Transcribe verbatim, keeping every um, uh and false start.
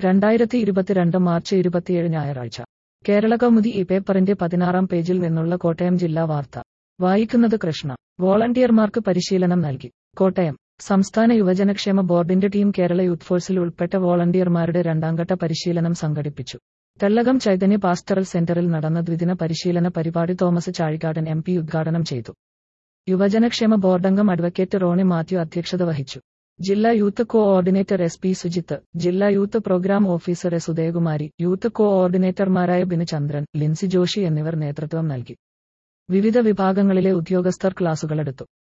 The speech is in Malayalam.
രണ്ടായിരത്തി ഇരുപത്തിരണ്ട് മാർച്ച് ഇരുപത്തിയേഴ് ഞായറാഴ്ച കേരളകൗമുദി ഈ പേപ്പറിന്റെ പതിനാറാം പേജിൽ നിന്നുള്ള കോട്ടയം ജില്ലാ വാർത്ത വായിക്കുന്നത് കൃഷ്ണ. വോളണ്ടിയർമാർക്ക് പരിശീലനം നൽകി. കോട്ടയം സംസ്ഥാന യുവജനക്ഷേമ ബോർഡിന്റെ ടീം കേരള യൂത്ത് ഫോഴ്സിൽ ഉൾപ്പെട്ട വോളണ്ടിയർമാരുടെ രണ്ടാംഘട്ട പരിശീലനം സംഘടിപ്പിച്ചു. തെള്ളകം ചൈതന്യ പാസ്റ്ററൽ സെന്ററിൽ നടന്ന ദ്വിദിന പരിശീലന പരിപാടി തോമസ് ചാഴികാടൻ എം പി ഉദ്ഘാടനം ചെയ്തു. യുവജനക്ഷേമ ബോർഡംഗം അഡ്വക്കേറ്റ് റോണി മാത്യു അധ്യക്ഷത വഹിച്ചു. ജില്ലാ youth coordinator S P Sujith, ജില്ലാ youth programme officer S Udayakumari, youth കോ-ഓർഡിനേറ്റർമാരായ ബിനു ചന്ദ്രൻ, ലിൻസി ജോഷി എന്നിവർ നേതൃത്വം നൽകി. വിവിധ വിഭാഗങ്ങളിലെ ഉദ്യോഗസ്ഥർ ക്ലാസുകളെടുത്തു.